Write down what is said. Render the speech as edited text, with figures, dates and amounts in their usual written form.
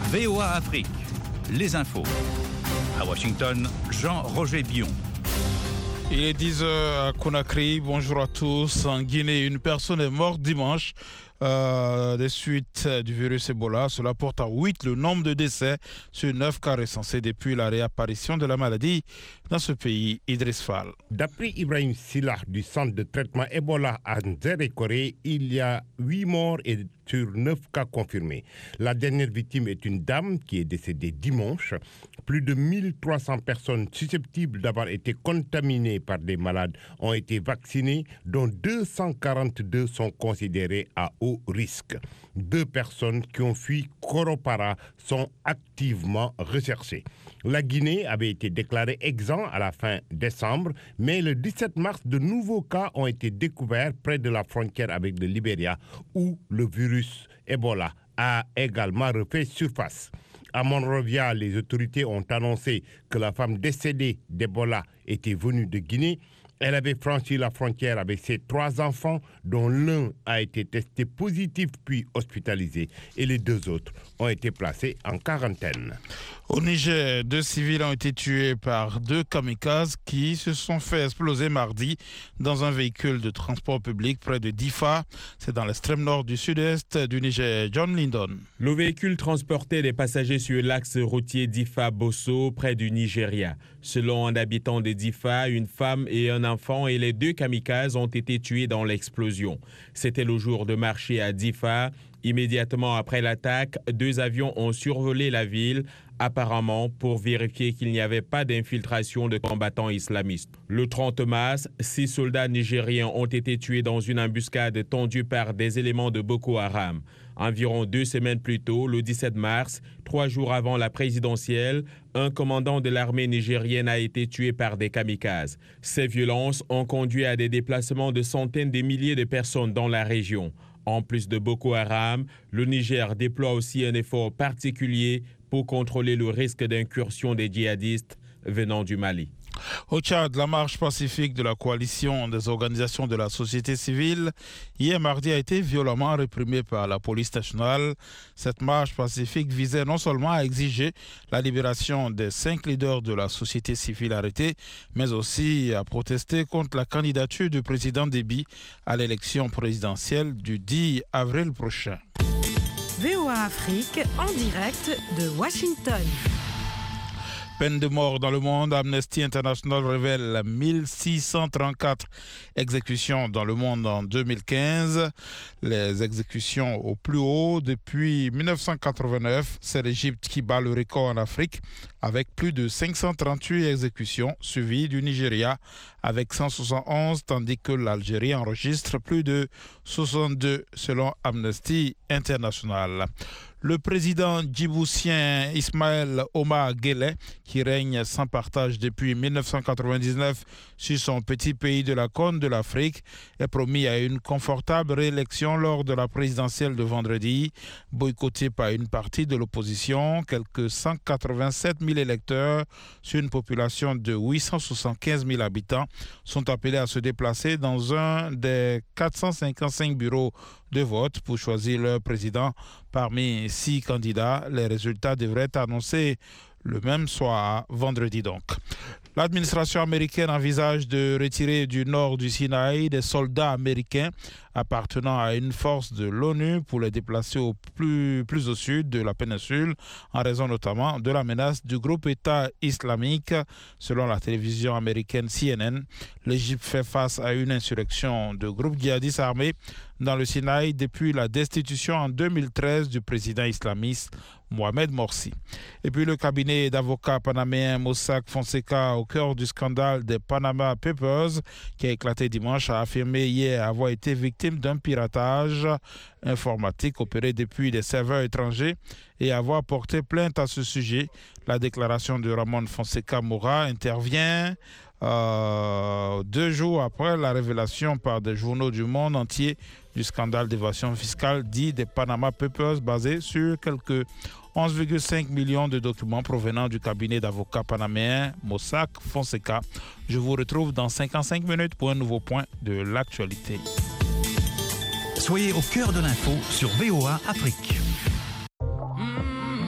VOA Afrique, les infos. À Washington, Jean-Roger Bion. Il est 10h à Conakry. Bonjour à tous. En Guinée, une personne est morte dimanche des suites du virus Ebola. Cela porte à 8 le nombre de décès sur 9 cas recensés depuis la réapparition de la maladie dans ce pays. Idriss Fall. D'après Ibrahim Silah du centre de traitement Ebola à Nzérékoré, il y a 8 morts et sur 9 cas confirmés. La dernière victime est une dame qui est décédée dimanche. Plus de 1300 personnes susceptibles d'avoir été contaminées par des malades ont été vaccinées, dont 242 sont considérées à haut risque. 2 personnes qui ont fui Koropara sont activement recherchées. La Guinée avait été déclarée exempte à la fin décembre, mais le 17 mars, de nouveaux cas ont été découverts près de la frontière avec le Libéria, où le virus Ebola a également refait surface. À Monrovia, les autorités ont annoncé que la femme décédée d'Ebola était venue de Guinée. Elle avait franchi la frontière avec ses 3 enfants, dont l'un a été testé positif puis hospitalisé, et les 2 autres ont été placés en quarantaine. Au Niger, 2 civils ont été tués par 2 kamikazes qui se sont fait exploser mardi dans un véhicule de transport public près de Difa. C'est dans l'extrême nord du sud-est du Niger. John Lindon. Le véhicule transportait des passagers sur l'axe routier Difa-Bosso, près du Nigeria. Selon un habitant de Difa, une femme et un enfant et les 2 kamikazes ont été tués dans l'explosion. C'était le jour de marché à Difa. Immédiatement après l'attaque, 2 avions ont survolé la ville, apparemment pour vérifier qu'il n'y avait pas d'infiltration de combattants islamistes. Le 30 mars, 6 soldats nigériens ont été tués dans une embuscade tendue par des éléments de Boko Haram. Environ 2 semaines plus tôt, le 17 mars, 3 jours avant la présidentielle, un commandant de l'armée nigérienne a été tué par des kamikazes. Ces violences ont conduit à des déplacements de centaines de milliers de personnes dans la région. En plus de Boko Haram, le Niger déploie aussi un effort particulier pour contrôler le risque d'incursion des djihadistes venant du Mali. Au Tchad, la marche pacifique de la coalition des organisations de la société civile hier mardi a été violemment réprimée par la police nationale. Cette marche pacifique visait non seulement à exiger la libération des 5 leaders de la société civile arrêtés, mais aussi à protester contre la candidature du président Déby à l'élection présidentielle du 10 avril prochain. VOA Afrique en direct de Washington. Peine de mort dans le monde, Amnesty International révèle 1634 exécutions dans le monde en 2015. Les exécutions au plus haut depuis 1989. C'est l'Égypte qui bat le record en Afrique avec plus de 538 exécutions, suivies du Nigeria avec 171, tandis que l'Algérie enregistre plus de 62 selon Amnesty International. Le président djiboutien Ismaël Omar Guelleh, qui règne sans partage depuis 1999 sur son petit pays de la Corne de l'Afrique, est promis à une confortable réélection lors de la présidentielle de vendredi. Boycotté par une partie de l'opposition, quelques 187 000 électeurs sur une population de 875 000 habitants sont appelés à se déplacer dans un des 455 bureaux de vote pour choisir leur président. Parmi 6 candidats, les résultats devraient être annoncés le même soir, vendredi donc. L'administration américaine envisage de retirer du nord du Sinaï des soldats américains appartenant à une force de l'ONU pour les déplacer plus au sud de la péninsule, en raison notamment de la menace du groupe État islamique. Selon la télévision américaine CNN, l'Égypte fait face à une insurrection de groupes djihadistes armés dans le Sinaï depuis la destitution en 2013 du président islamiste Mohamed Morsi. Et puis le cabinet d'avocats panaméen Mossack Fonseca, au cœur du scandale des Panama Papers qui a éclaté dimanche, a affirmé hier avoir été victime d'un piratage informatique opéré depuis des serveurs étrangers et avoir porté plainte à ce sujet. La déclaration de Ramon Fonseca Moura intervient 2 jours après la révélation par des journaux du monde entier du scandale d'évasion fiscale dit des Panama Papers, basé sur quelques 11,5 millions de documents provenant du cabinet d'avocats panaméen Mossack Fonseca. Je vous retrouve dans 55 minutes pour un nouveau point de l'actualité. Soyez au cœur de l'info sur VOA Afrique.